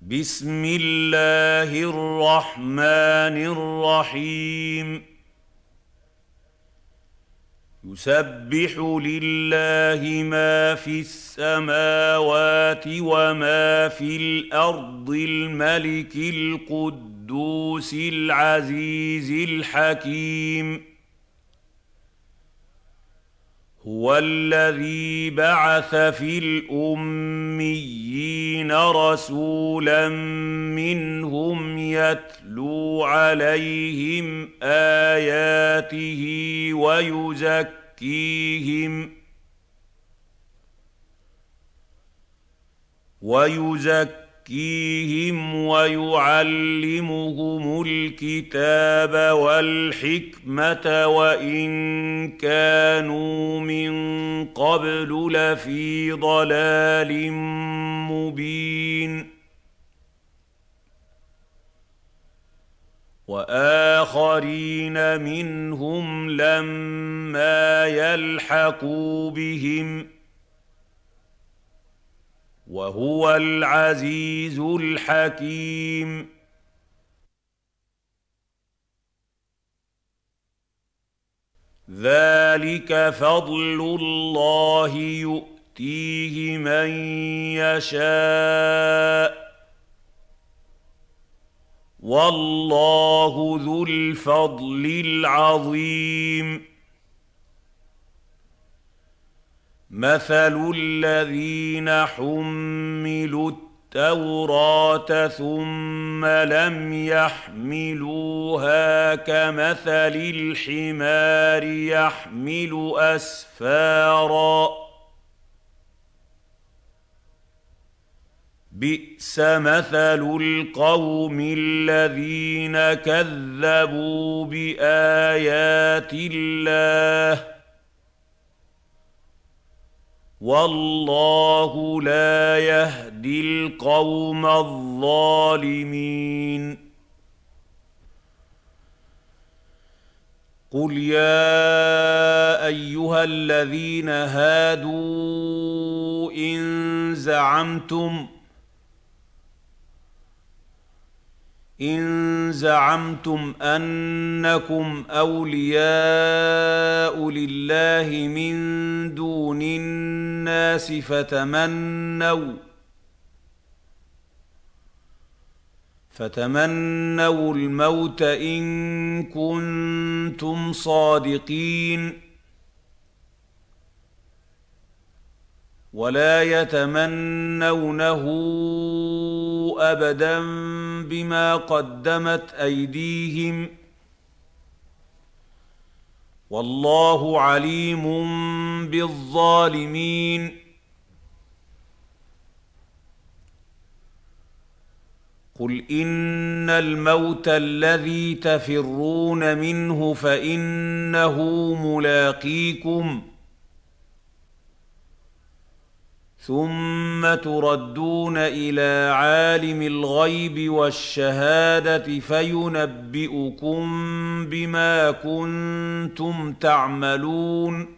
بسم الله الرحمن الرحيم. يسبح لله ما في السماوات وما في الأرض الملك القدوس العزيز الحكيم. هو الذي بعث في الأميين رسولا منهم يتلو عليهم آياته ويزكيهم ويعلمهم الكتاب والحكمة وإن كانوا من قبل لفي ضلال مبين. وآخرين منهم لما يلحقوا بهم وهو العزيز الحكيم. ذلك فضل الله يؤتيه من يشاء والله ذو الفضل العظيم. مثل الذين حملوا التوراة ثم لم يحملوها كمثل الحمار يحمل أسفارا بئس مثل القوم الذين كذبوا بآيات الله والله لا يهدي القوم الظالمين. قل يا أيها الذين هادوا إن زعمتم أنكم أولياء لله من دون الناس فتمنوا الموت إن كنتم صادقين ولا يتمنونه أبدا بما قدمت أيديهم والله عليم بالظالمين. قل إن الموت الذي تفرون منه فإنه ملاقيكم ثم تردون إلى عالم الغيب والشهادة فينبئكم بما كنتم تعملون.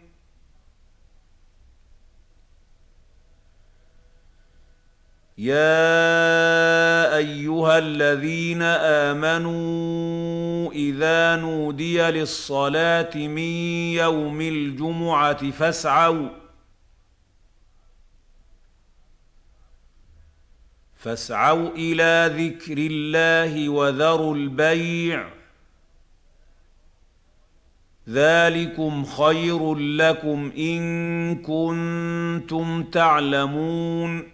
يا أيها الذين آمنوا إذا نودي للصلاة من يوم الجمعة فاسعوا إلى ذكر الله وذروا البيع ذلكم خير لكم إن كنتم تعلمون.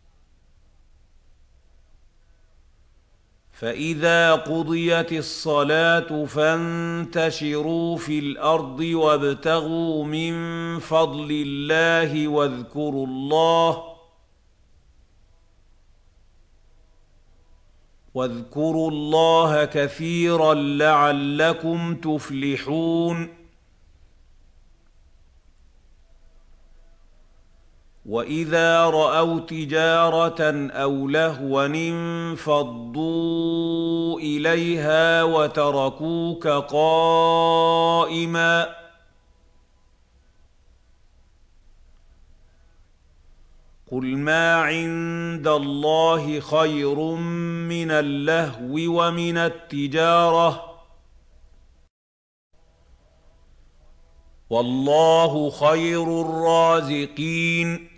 فإذا قضيت الصلاة فانتشروا في الأرض وابتغوا من فضل الله واذكروا الله كثيرا لعلكم تفلحون. وإذا رأوا تجارة أو لهوا انفضوا إليها وتركوك قائما قل ما عند الله خير من اللهو ومن التجارة والله خير الرازقين